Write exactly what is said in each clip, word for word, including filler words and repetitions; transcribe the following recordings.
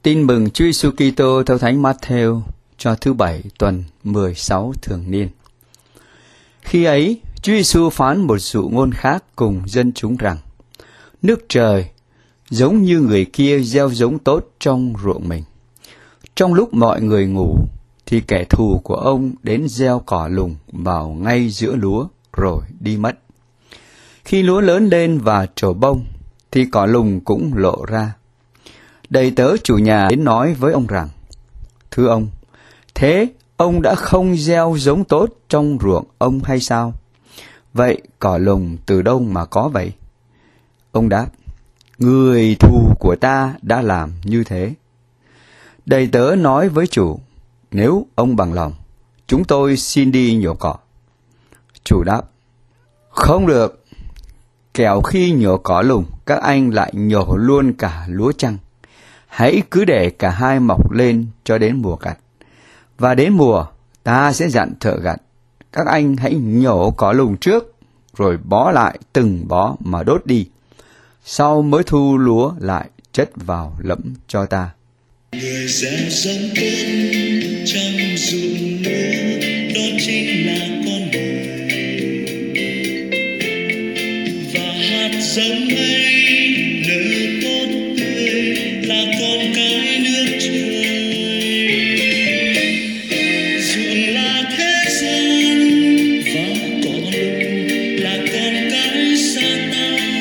Tin mừng Chúa Giêsu Kitô theo Thánh Matthew cho thứ bảy tuần mười sáu thường niên. Khi ấy, Chúa Giêsu phán một dụ ngôn khác cùng dân chúng rằng: nước trời giống như người kia gieo giống tốt trong ruộng mình. Trong lúc mọi người ngủ, thì kẻ thù của ông đến gieo cỏ lùng vào ngay giữa lúa rồi đi mất. Khi lúa lớn lên và trổ bông, thì cỏ lùng cũng lộ ra. Đầy tớ chủ nhà đến nói với ông rằng: thưa ông, thế ông đã không gieo giống tốt trong ruộng ông hay sao? Vậy cỏ lùng từ đâu mà có vậy? Ông đáp: người thù của ta đã làm như thế. Đầy tớ nói với chủ: nếu ông bằng lòng, chúng tôi xin đi nhổ cỏ. Chủ đáp: không được, kẻo khi nhổ cỏ lùng, các anh lại nhổ luôn cả lúa chăng. Hãy cứ để cả hai mọc lên cho đến mùa gặt. Và đến mùa, ta sẽ dặn thợ gặt: các anh hãy nhổ cỏ lùng trước, rồi bó lại từng bó mà đốt đi. Sau mới thu lúa lại chất vào lẫm cho ta. Người gieo giống tốt trong ruộng lúa, đó chính là con người. Và hạt giống ấy nở tốt tươi là con cái nước trời. Ruộng là thế gian và cỏ lùng là con cái Sa-tan.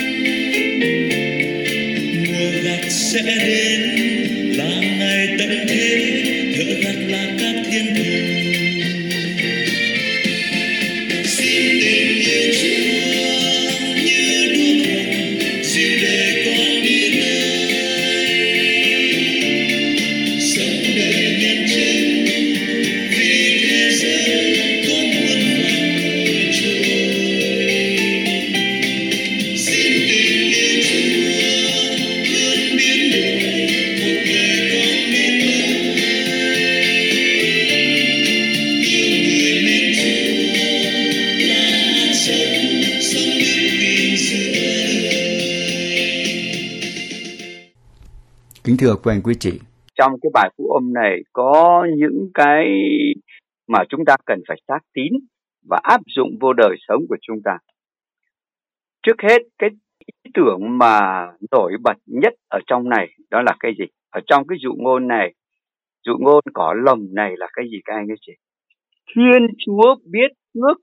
Mùa gặt sẽ đến là ngày tận thế, thợ gặt là các thiên thần. Xin tình yêu Chúa như đuốc hồng dịu để con đi nơi sống đời nhân chứng, vì thế giới có muôn vàn nổi trôi. Xin tình yêu Chúa luôn biến đổi một người con nên lớn. Yêu người nên Chúa là hạt giống sống đức tin giữa đời. Kính thưa quý anh quý chị, Trong cái bài phúc âm này có những cái mà chúng ta cần phải xác tín và áp dụng vô đời sống của chúng ta. Trước hết, cái ý tưởng mà nổi bật nhất ở trong này đó là cái gì? Ở trong cái dụ ngôn này, dụ ngôn cỏ lồng này là cái gì các anh các chị? Thiên Chúa biết trước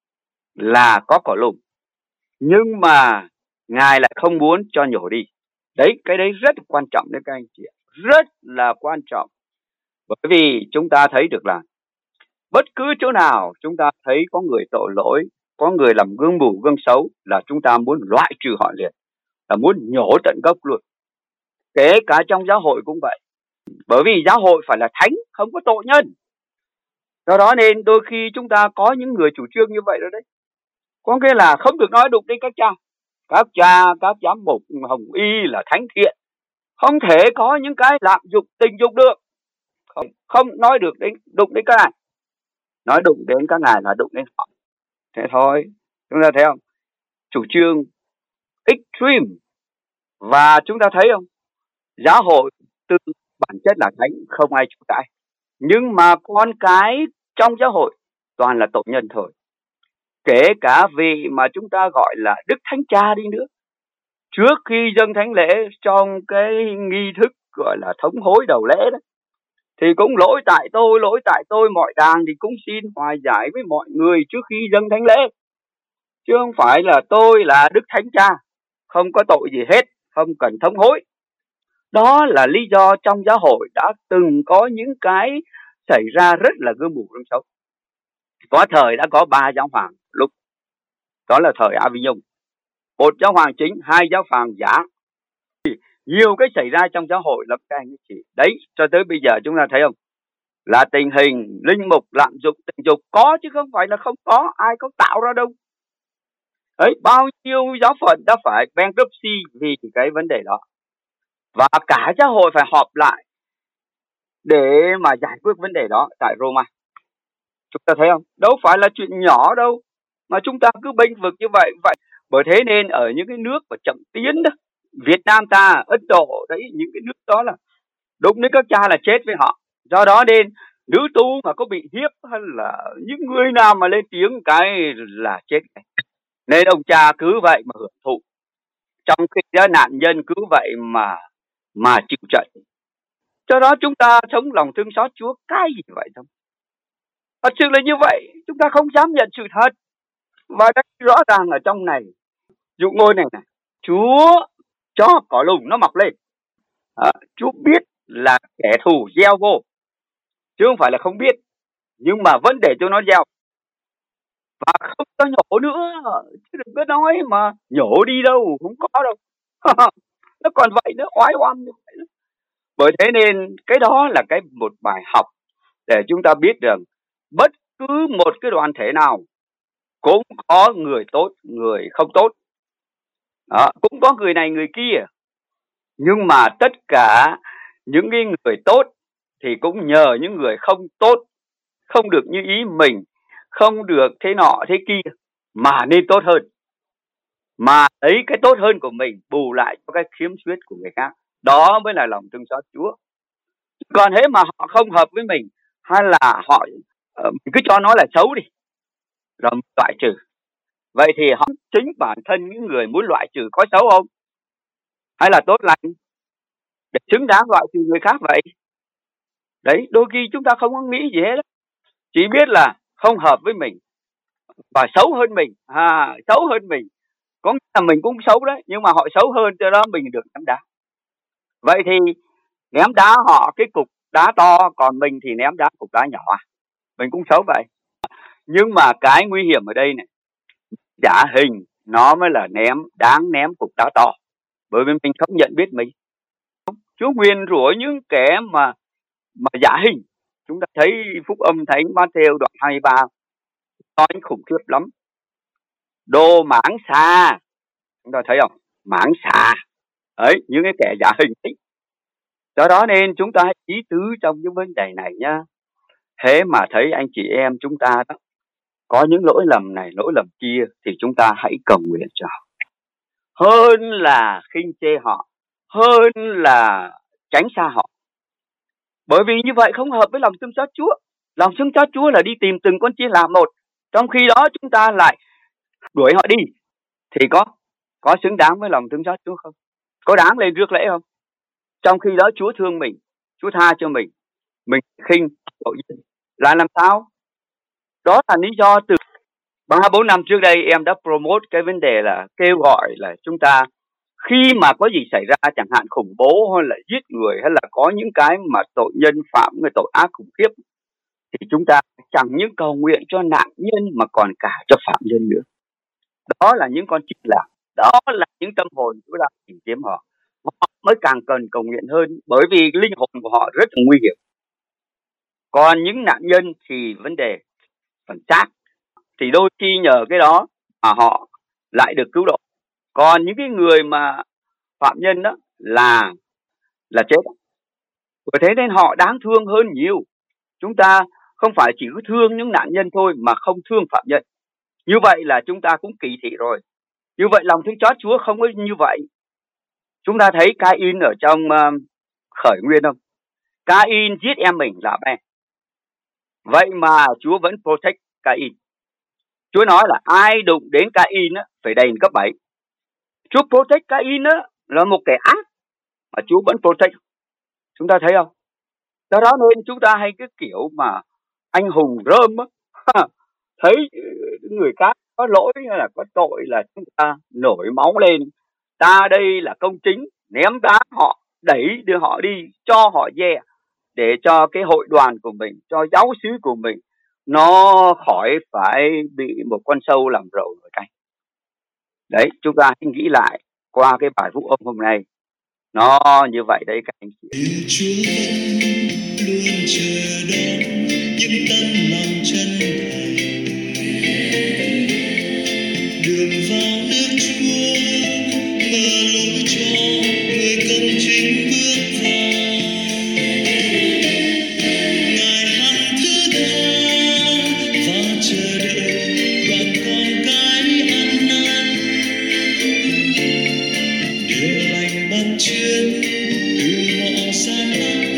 là có cỏ lùng, nhưng mà Ngài lại không muốn cho nhổ đi. Đấy, cái đấy rất quan trọng đấy các anh chị ạ. Rất là quan trọng. Bởi vì chúng ta thấy được là bất cứ chỗ nào chúng ta thấy có người tội lỗi, có người làm gương mù gương xấu, là chúng ta muốn loại trừ họ liền, là muốn nhổ tận gốc luôn. Kể cả trong giáo hội cũng vậy. Bởi vì giáo hội phải là thánh, không có tội nhân. Do đó nên đôi khi chúng ta có những người chủ trương như vậy rồi đấy. Có nghĩa là không được nói đụng đến các cha. Các cha, các giám mục hồng y là thánh thiện, không thể có những cái lạm dụng tình dục được. Không, không nói được đến đụng đến các ngài. Nói đụng đến các ngài là đụng đến họ. Thế thôi, chúng ta thấy không? Chủ trương extreme. Và chúng ta thấy không? Giáo hội từ bản chất là thánh, không ai chối cãi. Nhưng mà con cái trong giáo hội toàn là tội nhân thôi. Kể cả vị mà chúng ta gọi là Đức Thánh Cha đi nữa, trước khi dâng thánh lễ trong cái nghi thức gọi là thống hối đầu lễ đó, thì cũng lỗi tại tôi, lỗi tại tôi, mọi đàng thì cũng xin hòa giải với mọi người trước khi dâng thánh lễ. Chứ không phải là tôi là Đức Thánh Cha, không có tội gì hết, không cần thống hối. Đó là lý do trong giáo hội đã từng có những cái xảy ra rất là gương mù gương xấu. Có thời đã có ba giáo hoàng lúc, đó là thời Avignon. Một giáo hoàng chính, hai giáo hoàng giả. Nhiều cái xảy ra trong giáo hội lắm các anh chị. Đấy, cho tới bây giờ chúng ta thấy không? Là tình hình linh mục lạm dụng tình dục có chứ không phải là không có, ai có tạo ra đâu. Đấy, bao nhiêu giáo phận đã phải bankruptcy vì cái vấn đề đó. Và cả giáo hội phải họp lại để mà giải quyết vấn đề đó tại Roma. Chúng ta thấy không? Đâu phải là chuyện nhỏ đâu mà chúng ta cứ bênh vực như vậy. Vậy bởi thế nên ở những cái nước mà chậm tiến đó, Việt Nam ta, Ấn Độ, đấy, những cái nước đó là Đụng đến các cha là chết với họ. Do đó nên nữ tu mà có bị hiếp hay là những người nào mà lên tiếng cái là chết. Nên ông cha cứ vậy mà hưởng thụ, trong khi đó nạn nhân cứ vậy mà mà chịu trận. Do đó chúng ta sống lòng thương xót Chúa cái gì vậy thôi. Thật sự là như vậy, chúng ta không dám nhận sự thật. Và đây rõ ràng ở trong này, dụ ngôi này này, Chúa cho cỏ lùng nó mọc lên. À, Chúa biết là kẻ thù gieo vô, chứ không phải là không biết, nhưng mà vẫn để cho nó gieo. Và không có nhổ nữa, chứ đừng có nói mà nhổ đi đâu, không có đâu. Nó còn vậy nữa, oái oăm như vậy nữa. Bởi thế nên cái đó là cái một bài học để chúng ta biết rằng bất cứ một cái đoàn thể nào cũng có người tốt, người không tốt. Đó, cũng có người này người kia. Nhưng mà tất cả những cái người tốt thì cũng nhờ những người không tốt, không được như ý mình, không được thế nọ thế kia, mà nên tốt hơn. Mà lấy cái tốt hơn của mình bù lại cho cái khiếm khuyết của người khác. Đó mới là lòng thương xót Chúa. Còn thế mà họ không hợp với mình, hay là họ mình cứ cho nó là xấu đi, rồi mình loại trừ. Vậy thì họ chính bản thân những người muốn loại trừ có xấu không? Hay là tốt lành để xứng đáng loại trừ người khác vậy? Đấy, đôi khi chúng ta không có nghĩ gì hết. Chỉ biết là không hợp với mình và xấu hơn mình, à, xấu hơn mình. Có nghĩa là mình cũng xấu đấy, nhưng mà họ xấu hơn, cho đó mình được ném đá. Vậy thì ném đá họ cái cục đá to, còn mình thì ném đá cục đá nhỏ. Mình cũng xấu vậy. Nhưng mà cái nguy hiểm ở đây này, giả hình nó mới là ném, đáng ném cục đá to. Bởi vì mình không nhận biết mình. Chúa nguyền rủa những kẻ mà mà giả hình. Chúng ta thấy phúc âm Thánh Matthew đoạn hai mươi ba nói khủng khiếp lắm. Đồ mãng xà. Chúng ta thấy không? Mãng xà. Ấy, những cái kẻ giả hình ấy. Do đó nên chúng ta hãy ý tứ trong những vấn đề này nha. Thế mà thấy anh chị em chúng ta đó, có những lỗi lầm này, lỗi lầm kia, thì chúng ta hãy cầu nguyện cho họ. Hơn là khinh chê họ, hơn là tránh xa họ. Bởi vì như vậy không hợp với lòng thương xót Chúa. Lòng thương xót Chúa là đi tìm từng con chiên làm một. Trong khi đó chúng ta lại đuổi họ đi. Thì có có xứng đáng với lòng thương xót Chúa không? Có đáng lên rước lễ không? Trong khi đó Chúa thương mình, Chúa tha cho mình, mình khinh tội nhân. Là làm sao? Đó là lý do từ ba bốn năm trước đây em đã promote cái vấn đề là kêu gọi là chúng ta khi mà có gì xảy ra, chẳng hạn khủng bố hay là giết người, hay là có những cái mà tội nhân phạm người tội ác khủng khiếp, thì chúng ta chẳng những cầu nguyện cho nạn nhân mà còn cả cho phạm nhân nữa. Đó là những con chim lạc, đó là những tâm hồn chúng ta tìm kiếm họ. Họ mới càng cần cầu nguyện hơn, bởi vì linh hồn của họ rất là nguy hiểm. Còn những nạn nhân thì vấn đề phần xác, thì đôi khi nhờ cái đó mà họ lại được cứu độ. Còn những cái người mà phạm nhân đó là là chết. Bởi thế nên họ đáng thương hơn nhiều. Chúng ta không phải chỉ có thương những nạn nhân thôi mà không thương phạm nhân. Như vậy là chúng ta cũng kỳ thị rồi. Như vậy lòng thương xót Chúa không có như vậy. Chúng ta thấy Ca-in ở trong uh, Khởi Nguyên không? Ca-in giết em mình là em. Vậy mà Chúa vẫn protect Ca-in. Chúa nói là ai đụng đến Ca-in á, phải đền cấp bảy. Chúa protect Ca-in á, là một kẻ ác mà Chúa vẫn protect. Chúng ta thấy không? Do đó nên chúng ta hay cái kiểu mà anh hùng rơm á, thấy người khác có lỗi hay là có tội là chúng ta nổi máu lên. Ta đây là công chính, ném đá họ, đẩy đưa họ đi, cho họ dè, yeah, để cho cái hội đoàn của mình, cho giáo xứ của mình nó khỏi phải bị một con sâu làm rầu nổi canh. Đấy, chúng ta hãy nghĩ lại qua cái bài phúc âm hôm nay. Nó như vậy đấy các anh chị. Chúa luôn chờ đón những tấm lòng chân thành, đường vào nước Chúa mở lối cho người công chính bước vào. Ngài hằng thứ tha và chờ đợi đoàn con cái ăn năn, điều lành bắt chước từ họ gian ác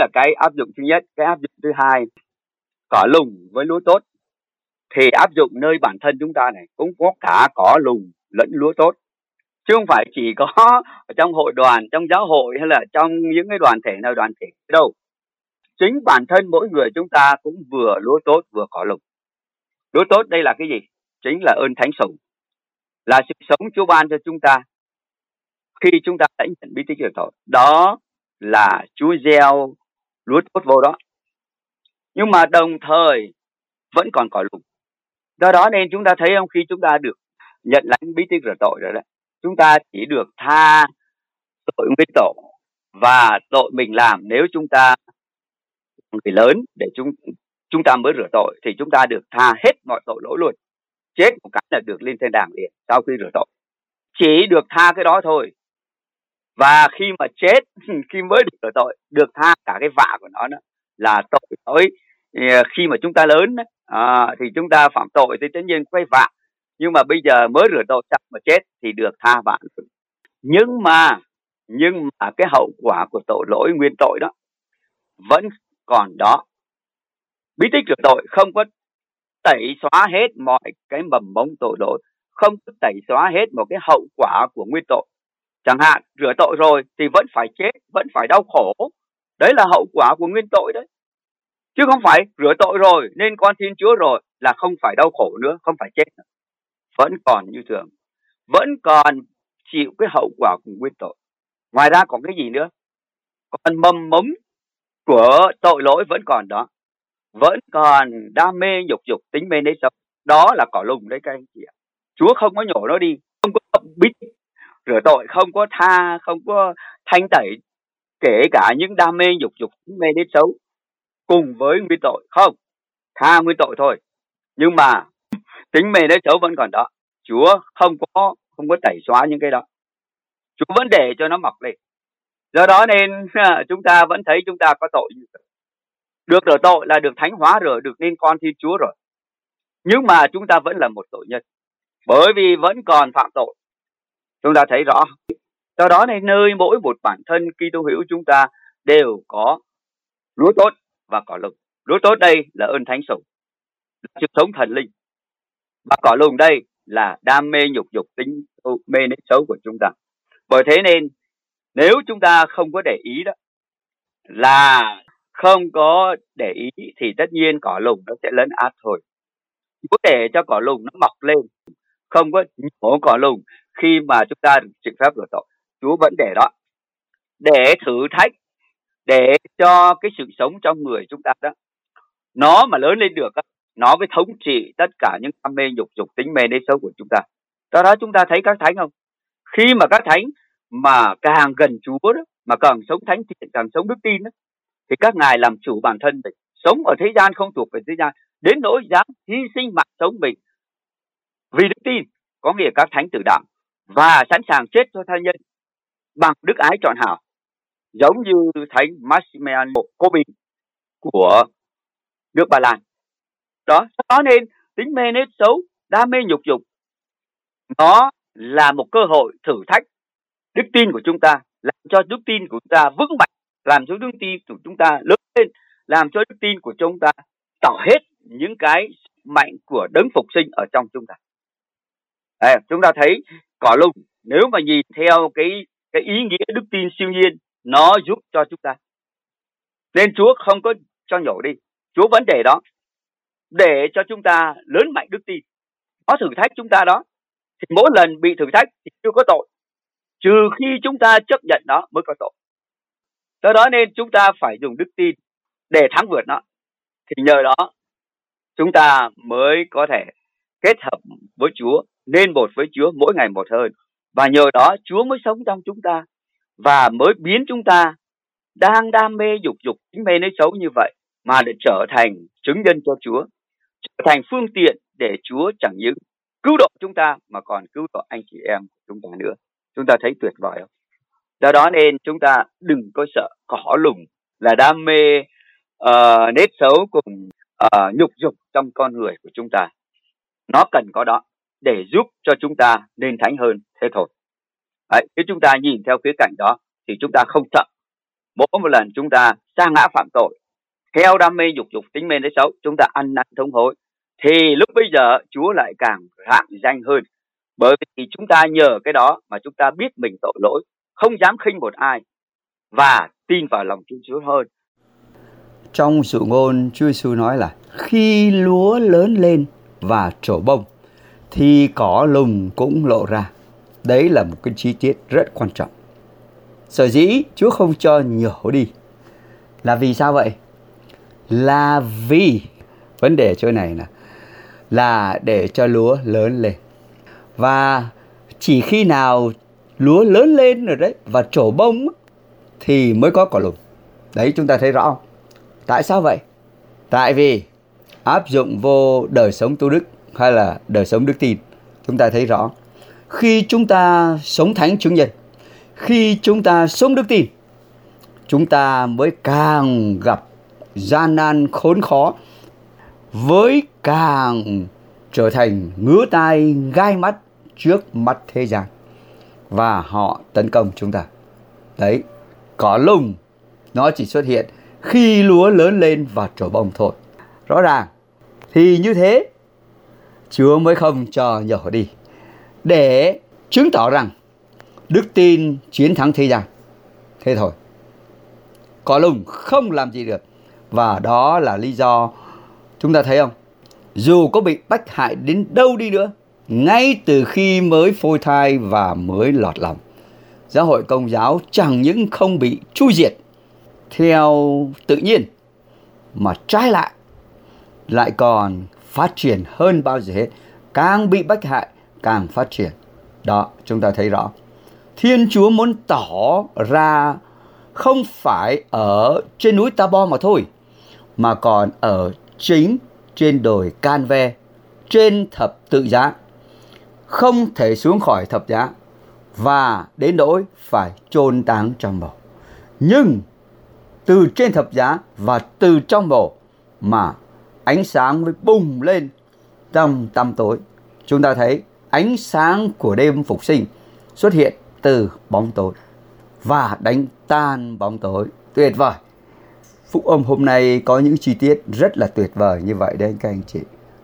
là cái áp dụng thứ nhất. Cái áp dụng thứ hai, cỏ lùng với lúa tốt thì áp dụng nơi bản thân chúng ta này cũng có cả cỏ lùng lẫn lúa tốt, chứ không phải chỉ có ở trong hội đoàn, trong giáo hội hay là trong những cái đoàn thể nào đoàn thể đâu. Chính bản thân mỗi người chúng ta cũng vừa lúa tốt vừa cỏ lùng. Lúa tốt đây là cái gì? Chính là ơn thánh sủng, là sự sống Chúa ban cho chúng ta khi chúng ta đã nhận bí tích rửa tội. Đó là Chúa gieo lúa tốt vô đó. Nhưng mà đồng thời vẫn còn cỏ lùng. Do đó nên chúng ta thấy không, khi chúng ta được nhận lãnh bí tích rửa tội rồi đó, chúng ta chỉ được tha tội nguyên tổ và tội mình làm. Nếu chúng ta người lớn để chúng chúng ta mới rửa tội thì chúng ta được tha hết mọi tội lỗi luôn. Chết một cái là được lên thiên đàng liền sau khi rửa tội. Chỉ được tha cái đó thôi. Và khi mà chết, khi mới được rửa tội, được tha cả cái vạ của nó đó, là tội lỗi. Khi mà chúng ta lớn à, thì chúng ta phạm tội thì tất nhiên quay vạ. Nhưng mà bây giờ mới rửa tội xong mà chết thì được tha vạ. Nhưng mà nhưng mà cái hậu quả của tội lỗi nguyên tội đó vẫn còn đó. Bí tích rửa tội không có tẩy xóa hết mọi cái mầm mống tội lỗi, không có tẩy xóa hết một cái hậu quả của nguyên tội. Chẳng hạn rửa tội rồi thì vẫn phải chết, vẫn phải đau khổ. Đấy là hậu quả của nguyên tội đấy. Chứ không phải rửa tội rồi nên con tin Chúa rồi là không phải đau khổ nữa, không phải chết nữa. Vẫn còn như thường, vẫn còn chịu cái hậu quả của nguyên tội. Ngoài ra còn cái gì nữa? Còn mầm mống của tội lỗi vẫn còn đó. Vẫn còn đam mê nhục dục, tính mê nấy sống. Đó là cỏ lùng đấy các anh chị ạ. Chúa không có nhổ nó đi, không có bí rửa tội, không có tha, không có thanh tẩy kể cả những đam mê nhục dục, tính mê nấy xấu cùng với nguyên tội. Không, tha nguyên tội thôi. Nhưng mà tính mê nấy xấu vẫn còn đó. Chúa không có không có tẩy xóa những cái đó. Chúa vẫn để cho nó mọc lên. Do đó nên chúng ta vẫn thấy chúng ta có tội như vậy. Được rửa tội là được thánh hóa rồi, được nên con Thiên Chúa rồi. Nhưng mà chúng ta vẫn là một tội nhân, bởi vì vẫn còn phạm tội. Chúng ta thấy rõ. Do đó nên nơi mỗi một bản thân Kitô hữu chúng ta đều có lúa tốt và cỏ lùng. Lúa tốt đây là ơn thánh sủng, là sự sống thần linh. Và cỏ lùng đây là đam mê nhục dục, tính mê nết xấu của chúng ta. Bởi thế nên nếu chúng ta không có để ý đó, là không có để ý thì tất nhiên cỏ lùng nó sẽ lấn át thôi. Chúa để cho cỏ lùng nó mọc lên, không có nhổ cỏ lùng khi mà chúng ta chịu phép rửa tội. Chúa vẫn để đó để thử thách, để cho cái sự sống trong người chúng ta đó nó mà lớn lên được, nó mới thống trị tất cả những đam mê nhục dục, tính mê nấy xấu của chúng ta. Do đó chúng ta thấy các thánh không? Khi mà các thánh mà càng gần Chúa đó, mà càng sống thánh thiện, càng sống đức tin đó, thì các ngài làm chủ bản thân mình, sống ở thế gian không thuộc về thế gian, đến nỗi dám hy sinh mạng sống mình vì đức tin. Có nghĩa các thánh tử đạo và sẵn sàng chết cho tha nhân bằng đức ái trọn hảo, giống như thánh Maximiano Kolbe của nước Ba Lan. Đó, đó nên tính mê nết xấu, đam mê nhục dục, nó là một cơ hội thử thách đức tin của chúng ta, làm cho đức tin của chúng ta vững mạnh, làm cho đức tin của chúng ta lớn lên, làm cho đức tin của chúng ta tỏ hết những cái mạnh của đấng phục sinh ở trong chúng ta. À, chúng ta thấy cỏ lùng nếu mà nhìn theo cái cái ý nghĩa đức tin siêu nhiên, nó giúp cho chúng ta. Nên Chúa không có cho nhổ đi, Chúa vẫn để đó để cho chúng ta lớn mạnh đức tin. Có thử thách chúng ta đó, thì mỗi lần bị thử thách thì chưa có tội, trừ khi chúng ta chấp nhận nó mới có tội. Do đó nên chúng ta phải dùng đức tin để thắng vượt nó. Thì nhờ đó chúng ta mới có thể kết hợp với Chúa, nên một với Chúa mỗi ngày một hơn. Và nhờ đó Chúa mới sống trong chúng ta và mới biến chúng ta đang đam mê dục dục, tính mê nấy xấu như vậy mà để trở thành chứng nhân cho Chúa, trở thành phương tiện để Chúa chẳng những cứu độ chúng ta mà còn cứu độ anh chị em của chúng ta nữa. Chúng ta thấy tuyệt vời không? Do đó nên chúng ta đừng có sợ cỏ lùng là đam mê uh, nết xấu cùng uh, nhục dục trong con người của chúng ta. Nó cần có đó để giúp cho chúng ta nên thánh hơn, thế thôi. Đấy, nếu chúng ta nhìn theo khía cạnh đó thì chúng ta không sợ. Mỗi một lần chúng ta sa ngã phạm tội, theo đam mê dục dục tính mê đấy xấu, chúng ta ăn năn thống hối, thì lúc bây giờ Chúa lại càng rạng danh hơn. Bởi vì chúng ta nhờ cái đó mà chúng ta biết mình tội lỗi, không dám khinh một ai và tin vào lòng Chúa Chúa hơn. Trong dụ ngôn, Chúa Giêsu nói là khi lúa lớn lên và trổ bông thì cỏ lùng cũng lộ ra. Đấy là một cái chi tiết rất quan trọng. Sở dĩ Chúa không cho nhổ đi là vì sao vậy? Là vì vấn đề chỗ này là là để cho lúa lớn lên. Và chỉ khi nào lúa lớn lên rồi đấy và trổ bông thì mới có cỏ lùng. Đấy, chúng ta thấy rõ không? Tại sao vậy? Tại vì áp dụng vô đời sống tu đức hay là đời sống đức tin, chúng ta thấy rõ. Khi chúng ta sống thánh chứng nhân, khi chúng ta sống đức tin, chúng ta mới càng gặp gian nan khốn khó, với càng trở thành ngứa tai gai mắt trước mắt thế gian và họ tấn công chúng ta. Đấy, cỏ lùng nó chỉ xuất hiện khi lúa lớn lên và trổ bông thôi. Rõ ràng thì như thế Chúa mới không cho nhổ đi, để chứng tỏ rằng đức tin chiến thắng thế gian. Thế thôi, cỏ lùng không làm gì được. Và đó là lý do chúng ta thấy không? Dù có bị bách hại đến đâu đi nữa, ngay từ khi mới phôi thai và mới lọt lòng, giáo hội Công giáo chẳng những không bị tru diệt theo tự nhiên, mà trái lại lại còn phát triển hơn bao giờ hết. Càng bị bách hại càng phát triển. Đó, chúng ta thấy rõ. Thiên Chúa muốn tỏ ra không phải ở trên núi Ta-bo mà thôi, mà còn ở chính trên đồi Can-ve, trên thập tự giá. Không thể xuống khỏi thập giá và đến nỗi phải chôn táng trong mồ. Nhưng từ trên thập giá và từ trong mồ mà ánh sáng mới bùng lên trong tăm tối. Chúng ta thấy ánh sáng của đêm phục sinh xuất hiện từ bóng tối và đánh tan bóng tối. Tuyệt vời! Phúc âm hôm nay có những chi tiết rất là tuyệt vời như vậy đấy các anh chị.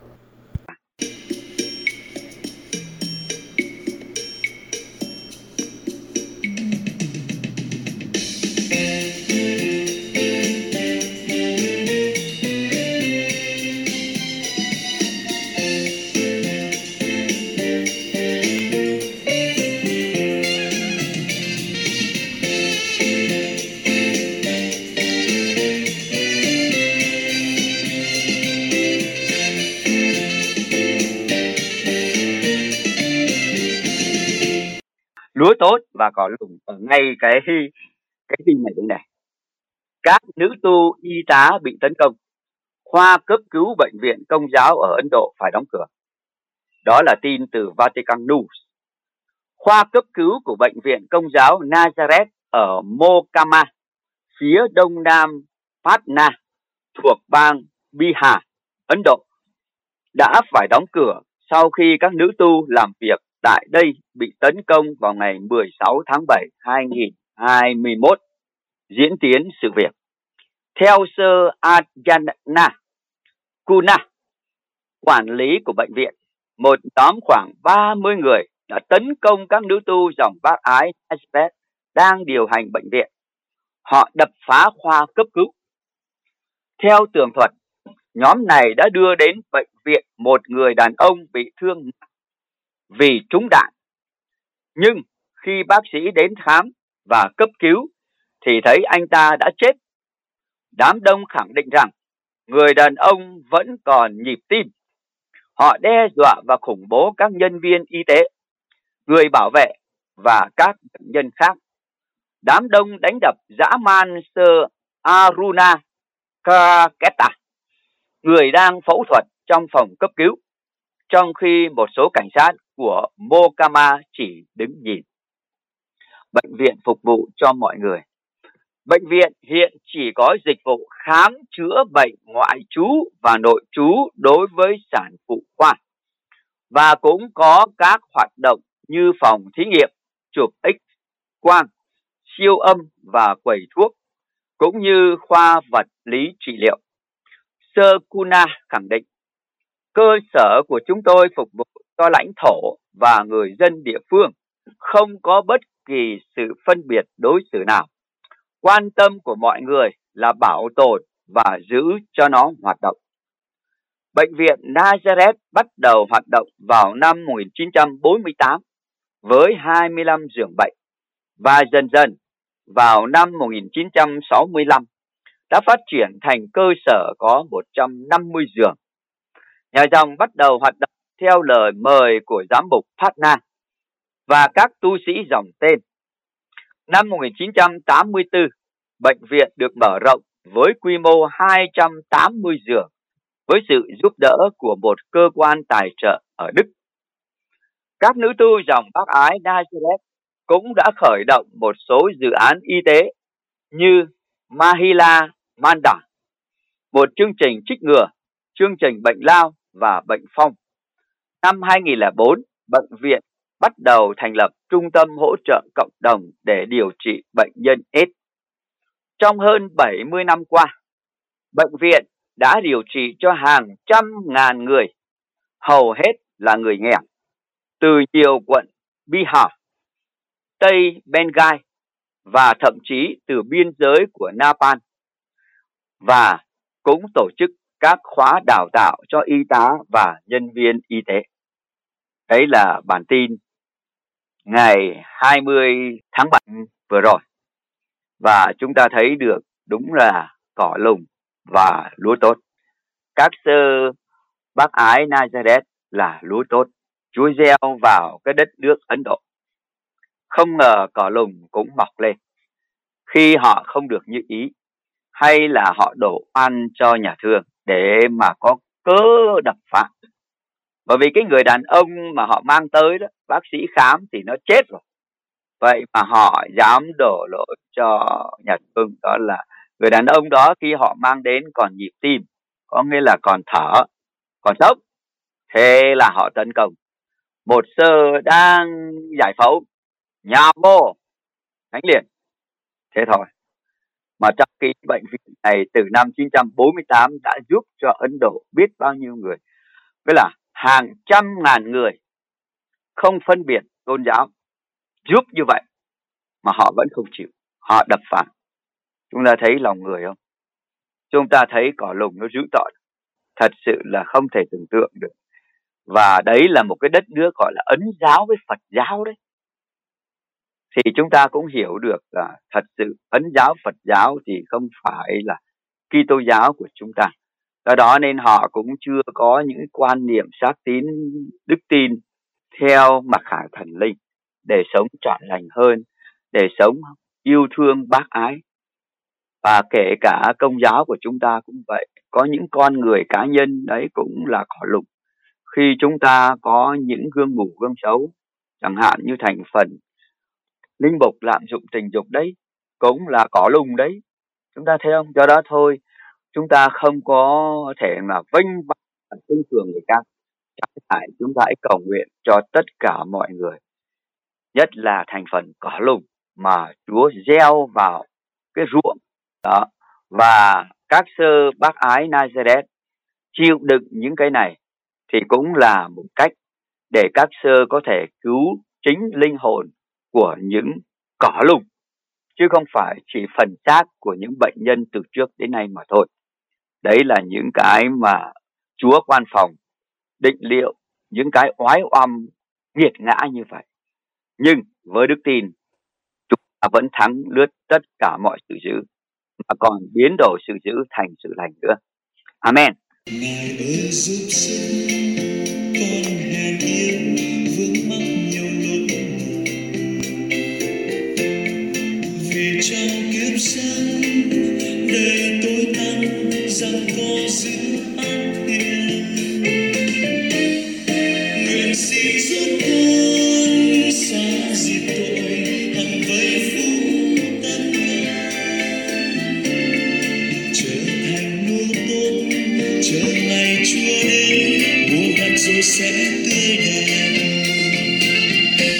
Lúa tốt và cỏ lùng ở ngay cái cái tin này đây này. Các nữ tu y tá bị tấn công, khoa cấp cứu bệnh viện Công giáo ở Ấn Độ phải đóng cửa. Đó là tin từ Vatican News. Khoa cấp cứu của bệnh viện Công giáo Nazareth ở Mokama, phía đông nam Patna, thuộc bang Bihar, Ấn Độ, đã phải đóng cửa sau khi các nữ tu làm việc tại đây bị tấn công vào ngày mười sáu tháng bảy năm hai nghìn không trăm hai mươi mốt. Diễn tiến sự việc. Theo Sơ Ajana Kuna, quản lý của bệnh viện, một nhóm khoảng ba mươi người đã tấn công các nữ tu dòng bác ái Nazareth đang điều hành bệnh viện. Họ đập phá khoa cấp cứu. Theo tường thuật, nhóm này đã đưa đến bệnh viện một người đàn ông bị thương vì trúng đạn. Nhưng khi bác sĩ đến khám và cấp cứu thì thấy anh ta đã chết. Đám đông khẳng định rằng người đàn ông vẫn còn nhịp tim. Họ đe dọa và khủng bố các nhân viên y tế, người bảo vệ và các bệnh nhân khác. Đám đông đánh đập dã man Sơ Aruna Kaketa, người đang phẫu thuật trong phòng cấp cứu, trong khi một số cảnh sát của Mokama chỉ đứng nhìn. Bệnh viện phục vụ cho mọi người. Bệnh viện hiện chỉ có dịch vụ khám chữa bệnh ngoại trú và nội trú đối với sản phụ khoa, và cũng có các hoạt động như phòng thí nghiệm, chụp X quang, siêu âm và quầy thuốc. cũng như khoa vật lý trị liệu. Sơ Kuna khẳng định, cơ sở của chúng tôi phục vụ cho lãnh thổ và người dân địa phương, không có bất kỳ sự phân biệt đối xử nào. Quan tâm của mọi người là bảo tồn và giữ cho nó hoạt động. Bệnh viện Nazareth bắt đầu hoạt động vào năm một nghìn chín trăm bốn mươi tám với hai mươi lăm giường bệnh, và dần dần vào năm một nghìn chín trăm sáu mươi lăm đã phát triển thành cơ sở có một trăm năm mươi giường. Nhà dòng bắt đầu hoạt động theo lời mời của giám mục Patna và các tu sĩ dòng tên. Năm một nghìn chín trăm tám mươi tư, bệnh viện được mở rộng với quy mô hai trăm tám mươi giường với sự giúp đỡ của một cơ quan tài trợ ở Đức. Các nữ tu dòng bác ái Nazareth cũng đã khởi động một số dự án y tế như Mahila Manda, một chương trình trích ngừa, chương trình bệnh lao và bệnh phong. Năm hai nghìn lẻ bốn, bệnh viện bắt đầu thành lập trung tâm hỗ trợ cộng đồng để điều trị bệnh nhân AIDS. Trong hơn bảy mươi năm qua, bệnh viện đã điều trị cho hàng trăm ngàn người, hầu hết là người nghèo, từ nhiều quận Bihar, Tây Bengal và thậm chí từ biên giới của Nepal, và cũng tổ chức các khóa đào tạo cho y tá và nhân viên y tế. Đấy là bản tin ngày hai mươi tháng bảy vừa rồi. Và chúng ta thấy được đúng là cỏ lùng và lúa tốt. Các sơ bác ái Nazareth là lúa tốt, Chúa gieo vào cái đất nước Ấn Độ. Không ngờ cỏ lùng cũng mọc lên khi họ không được như ý, hay là họ đổ ăn cho nhà thương để mà có cớ đập phá. Bởi vì cái người đàn ông mà họ mang tới đó, bác sĩ khám thì nó chết rồi. Vậy mà họ dám đổ lỗi cho nhà thương, đó là người đàn ông đó khi họ mang đến còn nhịp tim, có nghĩa là còn thở, còn sống. Thế là họ tấn công. Một sơ đang giải phẫu, nhà vô, đánh liền. Thế thôi. Mà trong khi bệnh viện này từ năm chín trăm bốn mươi tám đã giúp cho Ấn Độ biết bao nhiêu người. Với là hàng trăm ngàn người, không phân biệt tôn giáo, giúp như vậy mà họ vẫn không chịu, họ đập phá. Chúng ta thấy lòng người không? Chúng ta thấy cỏ lùng nó dữ tợn, thật sự là không thể tưởng tượng được. Và đấy là một cái đất nước gọi là Ấn giáo với Phật giáo đấy. Thì chúng ta cũng hiểu được là thật sự Ấn giáo, Phật giáo thì không phải là Kitô giáo của chúng ta. Do đó nên họ cũng chưa có những quan niệm xác tín, đức tin theo mặc khả thần linh để sống trọn lành hơn, để sống yêu thương bác ái. Và kể cả Công giáo của chúng ta cũng vậy, có những con người cá nhân đấy cũng là cỏ lùng. Khi chúng ta có những gương ngủ gương xấu, chẳng hạn như thành phần linh mục lạm dụng tình dục đấy, cũng là cỏ lùng đấy. Chúng ta thấy không? Do đó thôi, chúng ta không có thể mà vênh vang tin tưởng người ta. Trái lại, chúng ta hãy cầu nguyện cho tất cả mọi người, nhất là thành phần cỏ lùng mà Chúa gieo vào cái ruộng đó. Và các sơ bác ái Nazareth chịu đựng những cái này thì cũng là một cách để các sơ có thể cứu chính linh hồn của những cỏ lùng, chứ không phải chỉ phần xác của những bệnh nhân từ trước đến nay mà thôi. Đấy là những cái mà Chúa quan phòng định liệu, những cái oái oăm nghiệt ngã như vậy. Nhưng với đức tin, chúng ta vẫn thắng lướt tất cả mọi sự dữ, mà còn biến đổi sự dữ thành sự lành nữa. Amen. Ngài ơi giúp sức con hèn yếu vướng mắc nhiều lỗi lầm, vì trong kiếp sống đầy tối tăm rằng có sự an yên. Nguyện xin giúp con xóa diệt tội hằng vây phủ tất cả, trở thành lúa tốt chờ ngày Chúa đến, mùa gặt rồi sẽ tươi đẹp.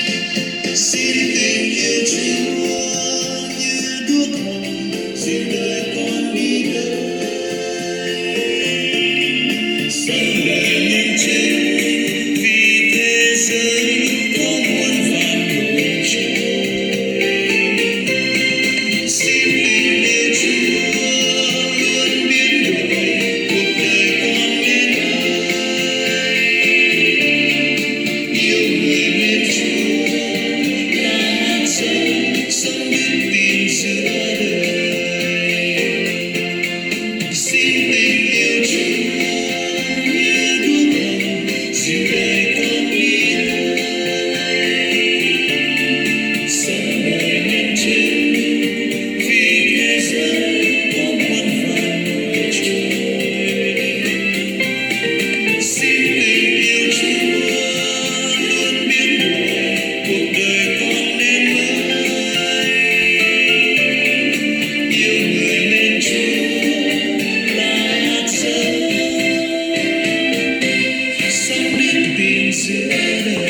Xin tình yêu Chúa như đuốc hồng dịu đời giữa đời